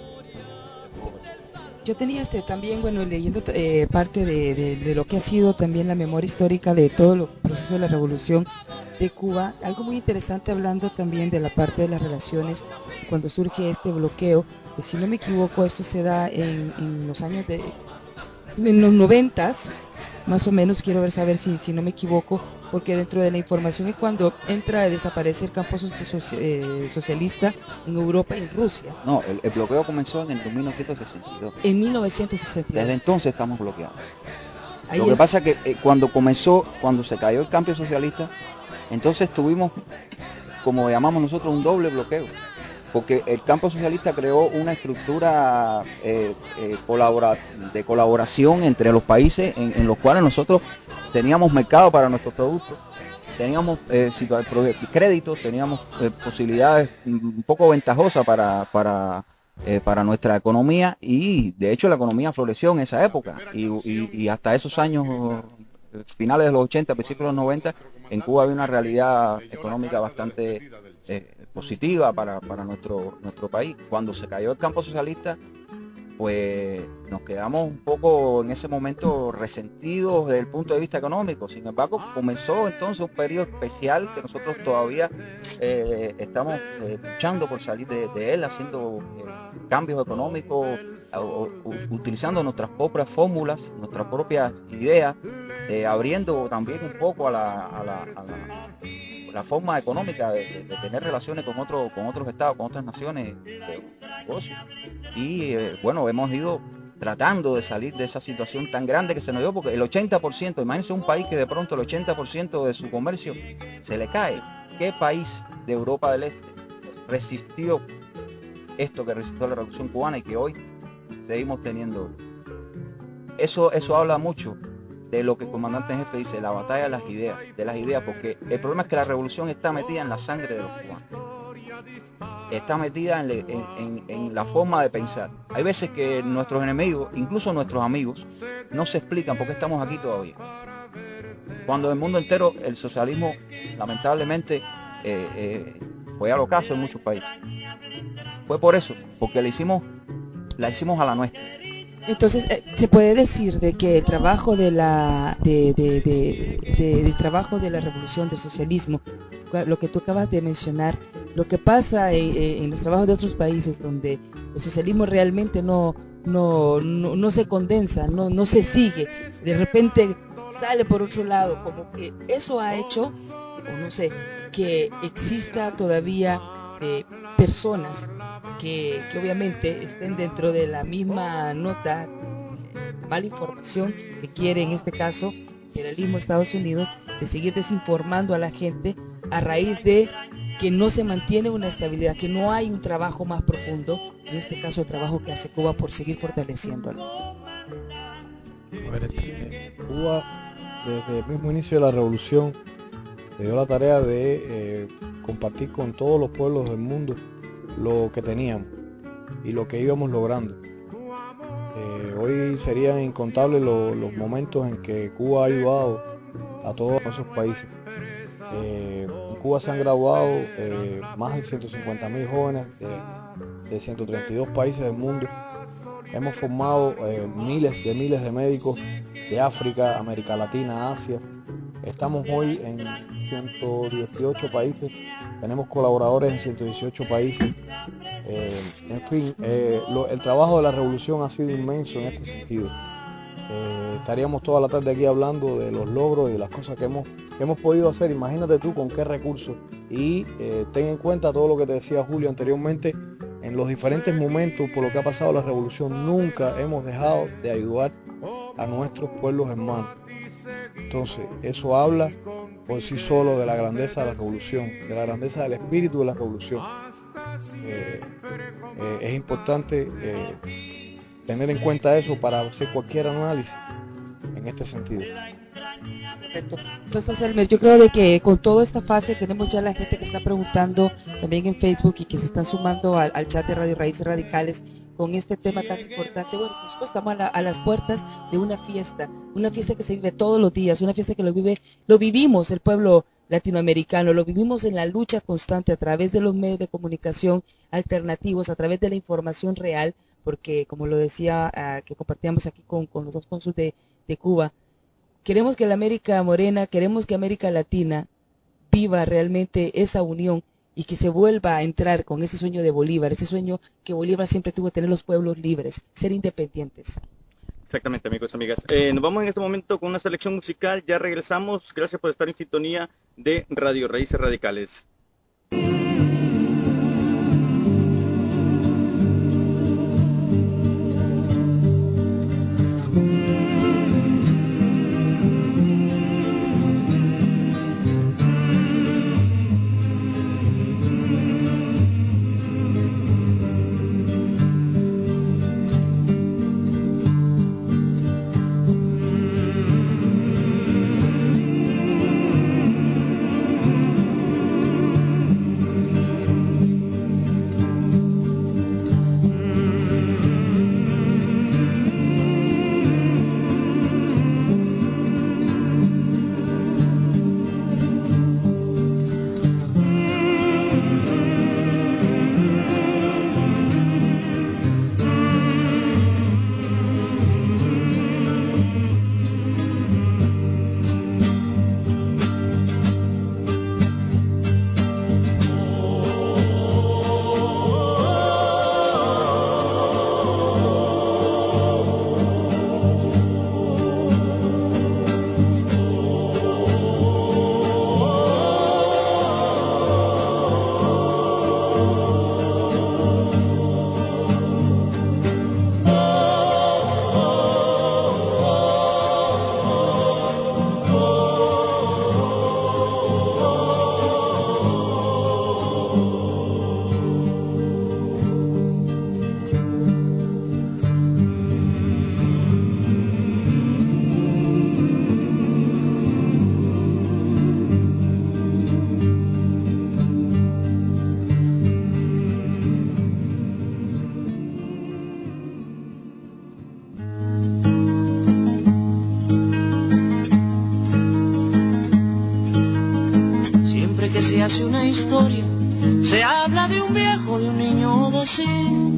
Yo tenía este también, bueno, leyendo eh, parte de, de, de lo que ha sido también la memoria histórica de todo el proceso de la revolución de Cuba, algo muy interesante hablando también de la parte de las relaciones cuando surge este bloqueo, que si no me equivoco esto se da en, en los años de, en los noventas, más o menos, quiero ver saber si, si no me equivoco, porque dentro de la información es cuando entra a desaparecer el campo soci- eh, socialista en Europa y en Rusia. No, el, el bloqueo comenzó en el mil novecientos sesenta y dos. En mil novecientos sesenta y dos. Desde entonces estamos bloqueados. Ahí Lo que es... pasa es que eh, cuando comenzó, cuando se cayó el cambio socialista, entonces tuvimos, como llamamos nosotros, un doble bloqueo. Porque el campo socialista creó una estructura eh, eh, colabora, de colaboración entre los países en, en los cuales nosotros teníamos mercado para nuestros productos, teníamos eh, créditos, teníamos eh, posibilidades un poco ventajosas para, para, eh, para nuestra economía, y de hecho la economía floreció en esa época y, y, y hasta esos años, finales de los ochenta, principios de los noventa, en Cuba había una realidad económica bastante eh, positiva para, para nuestro, nuestro país. Cuando se cayó el campo socialista, pues nos quedamos un poco en ese momento resentidos desde el punto de vista económico. Sin embargo, comenzó entonces un periodo especial que nosotros todavía eh, estamos eh, luchando por salir de, de él, haciendo eh, cambios económicos, o, o, utilizando nuestras propias fórmulas, nuestras propias ideas, eh, abriendo también un poco a la, a la, a la, la forma económica de, de, de tener relaciones con, otro, con otros estados, con otras naciones de negocios. Y eh, bueno, hemos ido tratando de salir de esa situación tan grande que se nos dio, porque el ochenta por ciento, imagínense un país que de pronto el ochenta por ciento de su comercio se le cae. ¿Qué país de Europa del Este resistió esto que resistió la Revolución Cubana y que hoy seguimos teniendo? Eso, eso habla mucho de lo que el comandante en jefe dice, la batalla de las ideas, de las ideas, porque el problema es que la revolución está metida en la sangre de los cubanos. Está metida en, en, en, en la forma de pensar. Hay veces que nuestros enemigos, incluso nuestros amigos, no se explican por qué estamos aquí todavía. Cuando en el mundo entero el socialismo, lamentablemente, eh, eh, fue al ocaso en muchos países. Fue por eso, porque le hicimos, la hicimos a la nuestra. Entonces, eh, se puede decir de que el trabajo de la de, de, de, de, del trabajo de la revolución del socialismo, lo que tú acabas de mencionar, lo que pasa en, en los trabajos de otros países donde el socialismo realmente no no no, no se condensa, no no se sigue, de repente sale por otro lado, como que eso ha hecho, o no sé, que exista todavía eh, personas que, que obviamente estén dentro de la misma nota, mala información que quiere en este caso el imperialismo de Estados Unidos de seguir desinformando a la gente a raíz de que no se mantiene una estabilidad, que no hay un trabajo más profundo, en este caso el trabajo que hace Cuba por seguir fortaleciéndolo. A ver, este, Cuba, desde el mismo inicio de la revolución, se dio la tarea de eh, compartir con todos los pueblos del mundo lo que teníamos y lo que íbamos logrando. Eh, hoy serían incontables lo, los momentos en que Cuba ha ayudado a todos esos países. Eh, en Cuba se han graduado eh, más de ciento cincuenta mil jóvenes de, de ciento treinta y dos países del mundo. Hemos formado eh, miles de miles de médicos de África, América Latina, Asia. Estamos hoy en ciento dieciocho países, tenemos colaboradores en ciento dieciocho países. Eh, en fin, eh, lo, el trabajo de la revolución ha sido inmenso en este sentido. Eh, estaríamos toda la tarde aquí hablando de los logros y de las cosas que hemos, que hemos podido hacer. Imagínate tú con qué recursos. Y eh, ten en cuenta todo lo que te decía Julio anteriormente, en los diferentes momentos por lo que ha pasado la revolución, nunca hemos dejado de ayudar a nuestros pueblos hermanos. Entonces, eso habla por sí solo de la grandeza de la revolución, de la grandeza del espíritu de la revolución. Eh, eh, es importante eh, tener en cuenta eso para hacer cualquier análisis en este sentido. Perfecto. Entonces, Elmer, yo creo de que con toda esta fase tenemos ya la gente que está preguntando también en Facebook y que se están sumando al, al chat de Radio Raíces Radicales con este tema tan importante. Bueno, pues estamos a, la, a las puertas de una fiesta, una fiesta que se vive todos los días, una fiesta que lo vive, lo vivimos el pueblo latinoamericano, lo vivimos en la lucha constante a través de los medios de comunicación alternativos, a través de la información real, porque como lo decía, uh, que compartíamos aquí con, con los dos cónsules de, de Cuba, queremos que la América Morena, queremos que América Latina viva realmente esa unión y que se vuelva a entrar con ese sueño de Bolívar, ese sueño que Bolívar siempre tuvo, tener los pueblos libres, ser independientes. Exactamente, amigos y amigas. Eh, nos vamos en este momento con una selección musical, ya regresamos. Gracias por estar en sintonía de Radio Raíces Radicales. hace una historia, se habla de un viejo, de un niño, de sí.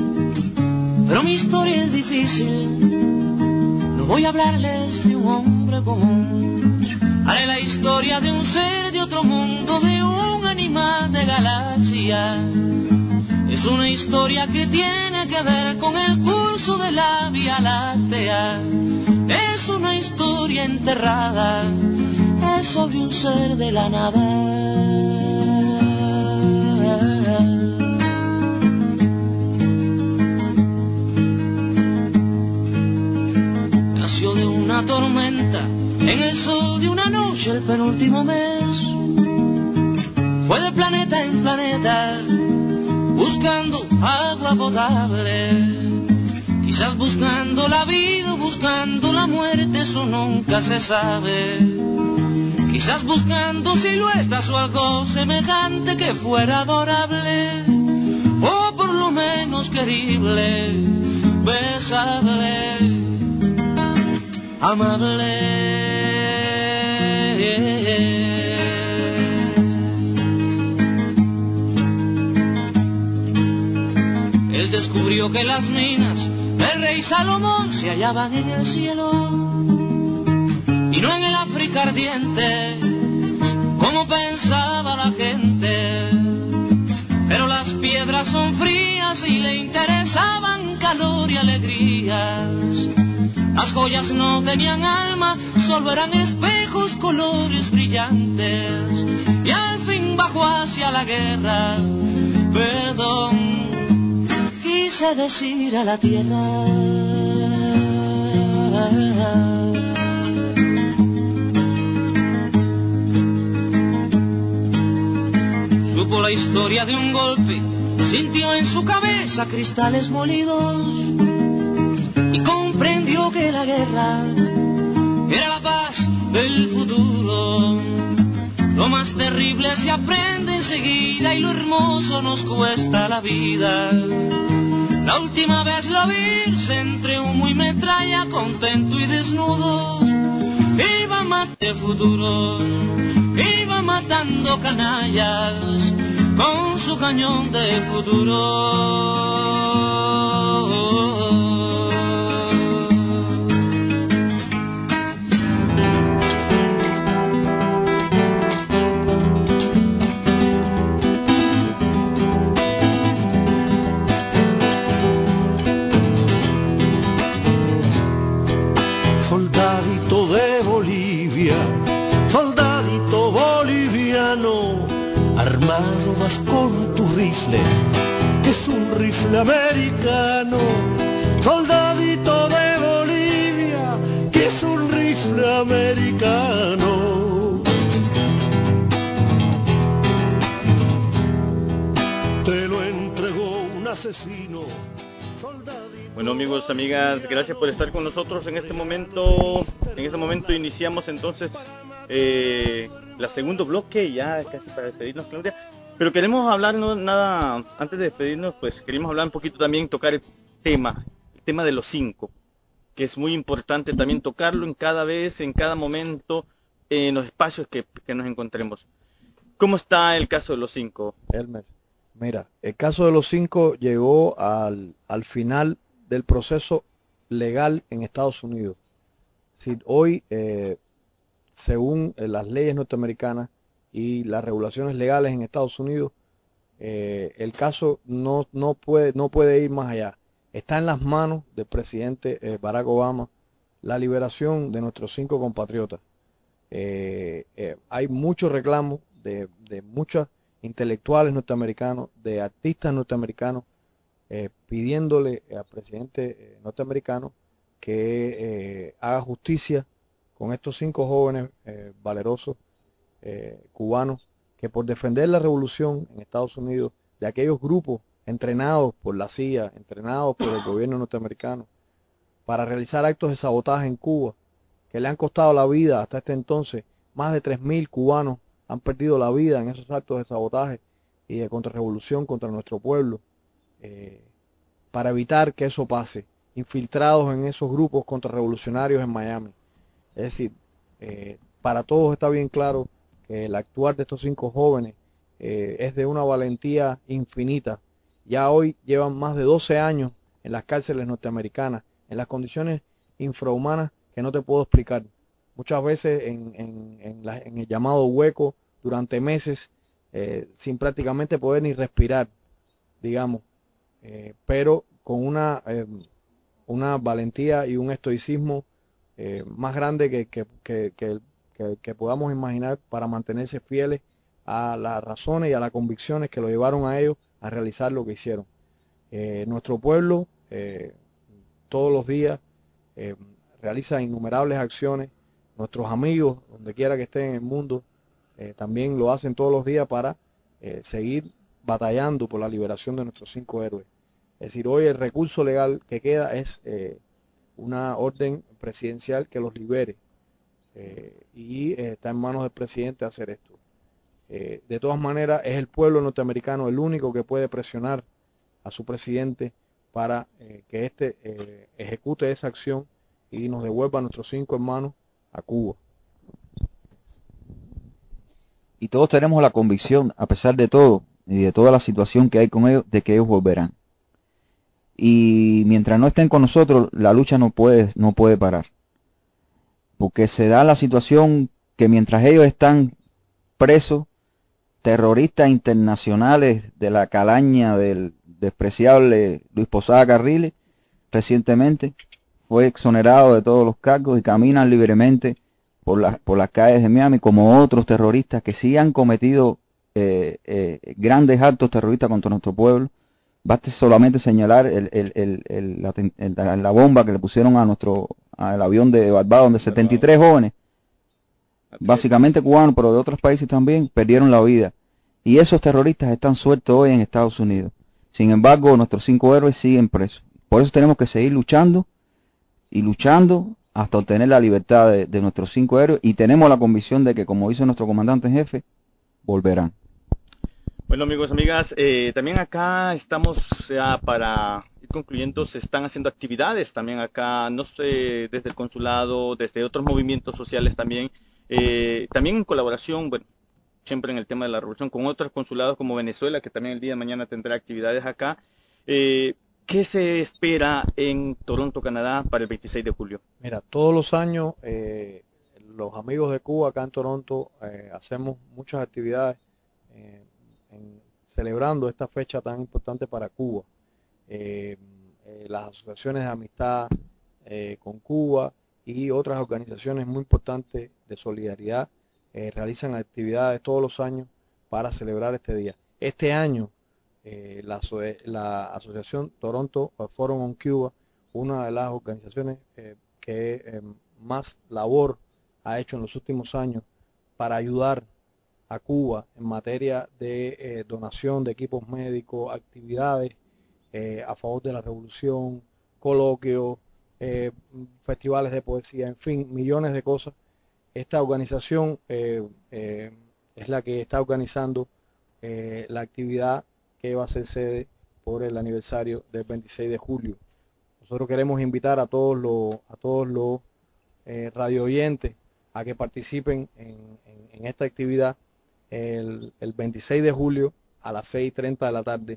Pero mi historia es difícil, no voy a hablarles de un hombre común. Haré la historia de un ser de otro mundo, de un animal de galaxia. Es una historia que tiene que ver con el curso de la Vía Láctea. Es una historia enterrada, es sobre un ser de la nada. Nació de una tormenta, en el sol de una noche el penúltimo mes. Fue de de planeta en planeta, buscando agua potable. Quizás buscando la vida o buscando la muerte, eso nunca se sabe. Quizás buscando siluetas o algo semejante que fuera adorable, o por lo menos querible, besable, amable. Él descubrió que las minas del rey Salomón se hallaban en el cielo y no en el África ardiente, como pensaba la gente. Pero las piedras son frías y le interesaban calor y alegrías. Las joyas no tenían alma, solo eran espejos, colores brillantes. Y al fin bajó hacia la guerra, perdón, quise decir a la tierra. Supo la historia de un golpe, sintió en su cabeza cristales molidos y comprendió que la guerra era la paz del futuro. Lo más terrible se aprende enseguida y lo hermoso nos cuesta la vida. La última vez lo vi entre humo y metralla, contento y desnudo. Iba matando futuro, iba matando canallas con su cañón de futuro. Soldadito de Bolivia, soldadito boliviano, armado vas con tu rifle, que es un rifle americano. Soldadito de Bolivia, que es un rifle americano. Te lo entregó un asesino. Bueno, amigos, amigas, gracias por estar con nosotros en este momento. En este momento iniciamos entonces eh, la segundo bloque, ya casi para despedirnos, Claudia. Pero queremos hablar, no nada, antes de despedirnos, pues queríamos hablar un poquito también, tocar el tema, el tema de los cinco, que es muy importante también tocarlo en cada vez, en cada momento, en los espacios que, que nos encontremos. ¿Cómo está el caso de los cinco? Elmer, mira, el caso de los cinco llegó al, al final del proceso legal en Estados Unidos. Si hoy, eh, según eh, las leyes norteamericanas y las regulaciones legales en Estados Unidos, eh, el caso no, no, puede, no puede ir más allá. Está en las manos del presidente eh, Barack Obama la liberación de nuestros cinco compatriotas. Eh, eh, hay muchos reclamos de, de muchos intelectuales norteamericanos, de artistas norteamericanos, eh, pidiéndole al presidente eh, norteamericano que eh, haga justicia con estos cinco jóvenes eh, valerosos eh, cubanos que por defender la revolución en Estados Unidos de aquellos grupos entrenados por la C I A, entrenados por el gobierno norteamericano para realizar actos de sabotaje en Cuba que le han costado la vida hasta este entonces. Más de tres mil cubanos han perdido la vida en esos actos de sabotaje y de contrarrevolución contra nuestro pueblo, eh, para evitar que eso pase, infiltrados en esos grupos contrarrevolucionarios en Miami. Es decir, eh, para todos está bien claro que el actuar de estos cinco jóvenes eh, es de una valentía infinita. Ya hoy llevan más de doce años en las cárceles norteamericanas, en las condiciones infrahumanas que no te puedo explicar. Muchas veces en, en, en, la, en el llamado hueco durante meses, eh, sin prácticamente poder ni respirar, digamos, eh, pero con una, eh, una valentía y un estoicismo eh, más grande que, que, que, que, que, que podamos imaginar para mantenerse fieles a las razones y a las convicciones que lo llevaron a ellos a realizar lo que hicieron. Eh, nuestro pueblo eh, todos los días eh, realiza innumerables acciones. Nuestros amigos, donde quiera que estén en el mundo, eh, también lo hacen todos los días para eh, seguir batallando por la liberación de nuestros cinco héroes. Es decir, hoy el recurso legal que queda es eh, una orden presidencial que los libere, eh, y eh, está en manos del presidente hacer esto. Eh, de todas maneras, es el pueblo norteamericano el único que puede presionar a su presidente para eh, que éste eh, ejecute esa acción y nos devuelva a nuestros cinco hermanos a Cuba. Y todos tenemos la convicción, a pesar de todo y de toda la situación que hay con ellos, de que ellos volverán. Y mientras no estén con nosotros, la lucha no puede, no puede parar. Porque se da la situación que mientras ellos están presos, terroristas internacionales de la calaña del despreciable Luis Posada Carriles, recientemente fue exonerado de todos los cargos y caminan libremente por, la, por las calles de Miami, como otros terroristas que sí han cometido eh, eh, grandes actos terroristas contra nuestro pueblo. Basta solamente señalar el, el, el, el, la, el, la bomba que le pusieron a nuestro al avión de Barbados, donde setenta y tres jóvenes, básicamente cubanos, pero de otros países también, perdieron la vida. Y esos terroristas están sueltos hoy en Estados Unidos. Sin embargo, nuestros cinco héroes siguen presos. Por eso tenemos que seguir luchando y luchando hasta obtener la libertad de, de nuestros cinco héroes, y tenemos la convicción de que, como dice nuestro comandante en jefe, volverán. Bueno, amigos, amigas, eh, también acá estamos ya para ir concluyendo, se están haciendo actividades también acá, no sé, desde el consulado, desde otros movimientos sociales también, eh, también en colaboración, bueno, siempre en el tema de la revolución, con otros consulados como Venezuela, que también el día de mañana tendrá actividades acá. Eh, ¿Qué se espera en Toronto, Canadá, para el veintiséis de julio? Mira, todos los años eh, los amigos de Cuba acá en Toronto eh, hacemos muchas actividades eh, en, celebrando esta fecha tan importante para Cuba. Eh, eh, las asociaciones de amistad eh, con Cuba y otras organizaciones muy importantes de solidaridad eh, realizan actividades todos los años para celebrar este día. Este año eh, la, la asociación Toronto Forum on Cuba, una de las organizaciones eh, que eh, más labor ha hecho en los últimos años para ayudar a Cuba en materia de eh, donación de equipos médicos, actividades eh, a favor de la revolución, coloquios, eh, festivales de poesía, en fin, millones de cosas. Esta organización eh, eh, es la que está organizando eh, la actividad que va a ser sede por el aniversario del veintiséis de julio. Nosotros queremos invitar a todos los, a todos los eh, radio oyentes a que participen en, en, en esta actividad el, el veintiséis de julio a las seis y treinta de la tarde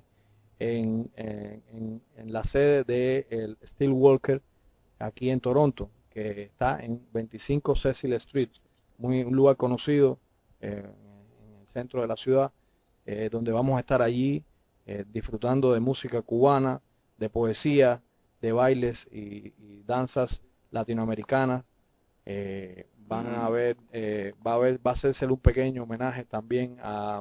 en, en, en la sede de el Steel Walker aquí en Toronto, que está en veinticinco Cecil Street, muy, un lugar conocido eh, en el centro de la ciudad, eh, donde vamos a estar allí eh, disfrutando de música cubana, de poesía, de bailes y, y danzas latinoamericanas. Eh, van a ver, eh, va a haber, va a hacerse un pequeño homenaje también a,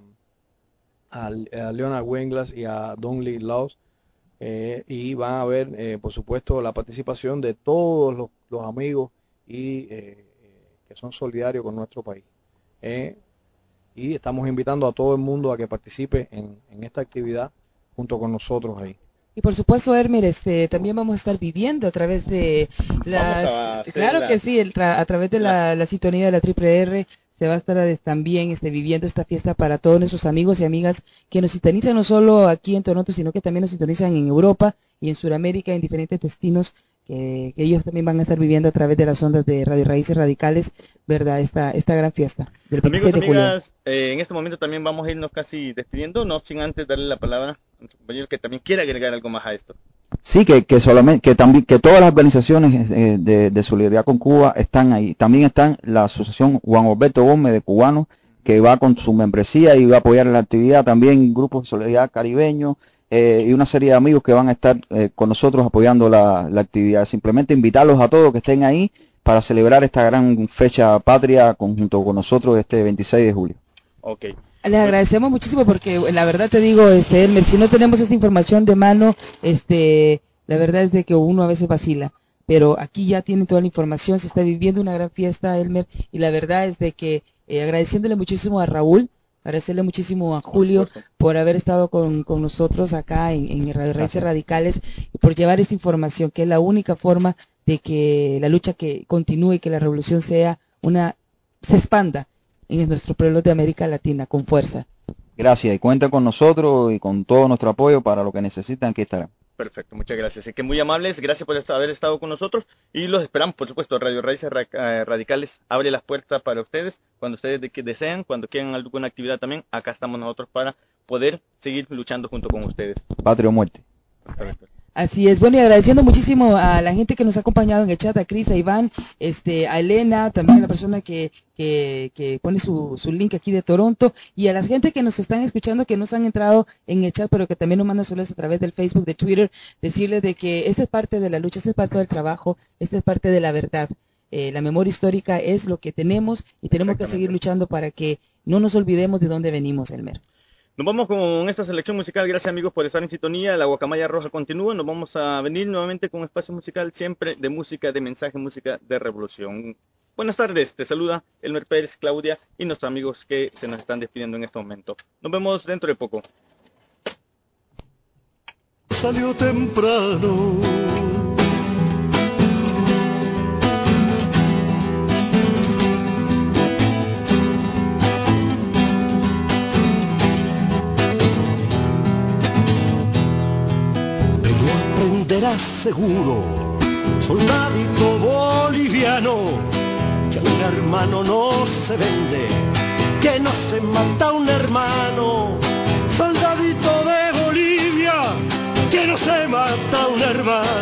a, a Leonard Winglas y a Don Lee Laws, eh, y van a ver, eh, por supuesto, la participación de todos los, los amigos y eh, que son solidarios con nuestro país. Eh, y estamos invitando a todo el mundo a que participe en, en esta actividad junto con nosotros ahí. Y por supuesto, Hermer, este, también vamos a estar viviendo a través de las, claro la, que sí, el tra a través de la, la, la sintonía de la Triple R, se va a estar también este, viviendo esta fiesta para todos nuestros amigos y amigas que nos sintonizan no solo aquí en Toronto, sino que también nos sintonizan en Europa y en Sudamérica, en diferentes destinos, que, que ellos también van a estar viviendo a través de las ondas de Radio Raíces Radicales, ¿verdad? Esta, esta gran fiesta del veintiséis Amigos, de julio. amigas, eh, en este momento también vamos a irnos casi despidiendo, no sin antes darle la palabra a nuestro compañero que también quiere agregar algo más a esto. Sí, que, que solamente, que también, que todas las organizaciones eh, de, de solidaridad con Cuba están ahí. También están la asociación Juan Alberto Gómez de Cubanos, que va con su membresía y va a apoyar la actividad. También grupos de solidaridad caribeños eh, y una serie de amigos que van a estar eh, con nosotros apoyando la, la actividad. Simplemente invitarlos a todos que estén ahí para celebrar esta gran fecha patria junto con nosotros este veintiséis de julio. Okay. Les agradecemos muchísimo porque la verdad te digo, este Elmer, si no tenemos esta información de mano, este, la verdad es de que uno a veces vacila, pero aquí ya tienen toda la información, se está viviendo una gran fiesta, Elmer, y la verdad es de que eh, agradeciéndole muchísimo a Raúl Agradecerle muchísimo a Julio por haber estado con, con nosotros acá en, en Radio Raíces Radicales y por llevar esta información, que es la única forma de que la lucha que continúe y que la revolución sea una, se expanda en nuestros pueblos de América Latina con fuerza. Gracias, y cuenta con nosotros y con todo nuestro apoyo para lo que necesitan, aquí estarán. Perfecto, muchas gracias. Así que muy amables, gracias por haber estado con nosotros y los esperamos, por supuesto. Radio Raíces Radicales abre las puertas para ustedes cuando ustedes de que desean, cuando quieran alguna actividad también. Acá estamos nosotros para poder seguir luchando junto con ustedes. Patria o muerte. Hasta luego. Así es, bueno, y agradeciendo muchísimo a la gente que nos ha acompañado en el chat, a Cris, a Iván, este, a Elena, también a la persona que, que, que pone su, su link aquí de Toronto, y a la gente que nos están escuchando, que nos han entrado en el chat, pero que también nos mandan soles a través del Facebook, de Twitter, decirles de que esta es parte de la lucha, esta es parte del trabajo, esta es parte de la verdad. Eh, la memoria histórica es lo que tenemos y tenemos que seguir luchando para que no nos olvidemos de dónde venimos, Elmer. Nos vamos con esta selección musical. Gracias, amigos, por estar en sintonía. La Guacamaya Roja continúa. Nos vamos a venir nuevamente con un espacio musical siempre de música, de mensaje, música de revolución. Buenas tardes, te saluda Elmer Pérez, Claudia y nuestros amigos que se nos están despidiendo en este momento. Nos vemos dentro de poco. Salió temprano. Aprenderás seguro, soldadito boliviano, que un hermano no se vende, que no se mata un hermano. Soldadito de Bolivia, que no se mata un hermano.